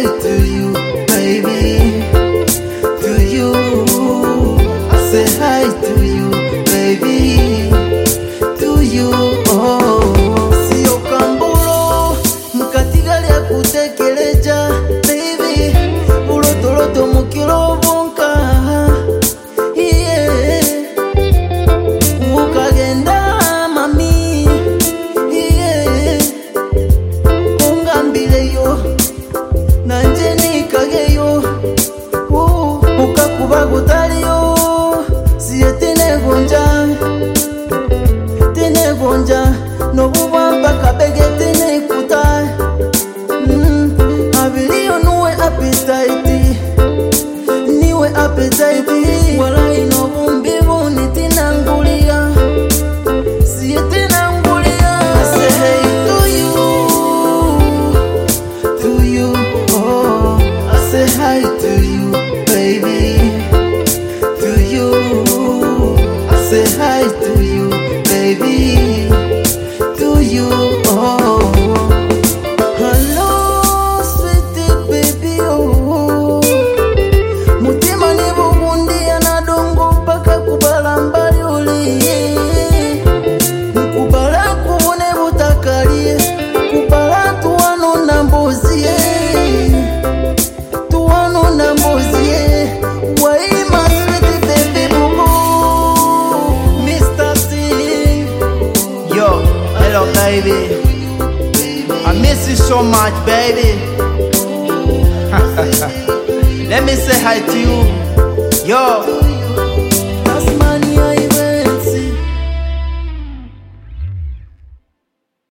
hi to you, baby. To you, I say hi to you, baby. To you, oh. Sio kambulo, mkatigali ya kutekeleja, baby. Ulotoloto mukilo bonka, yeah. Ukagenda mami, yeah. Ungambileyo, nanje nikageyo. Ukakuba gutaliyo, siye tenegonja. Tenegonja, no bubamba kabege tenekuta. Abiliyo nuwe appetite, niwe appetite. Wala ino bumbibu nitinangulia, siye tinangulia. I say hey to you, oh. I say hi to you, baby. To you, I say hi to you, baby. To you, oh. Hello, sweetie baby, oh. Mutima ni bugundi anadongo paka kubala mbali uli. Kubala kubone butakali, kubala tuwano na mbozi. Tuwano na mbozi. Why my sweetie baby, boo, Mr. Sing. Yo, hello baby, I miss you so much, baby. Let me say hi to you. Yo,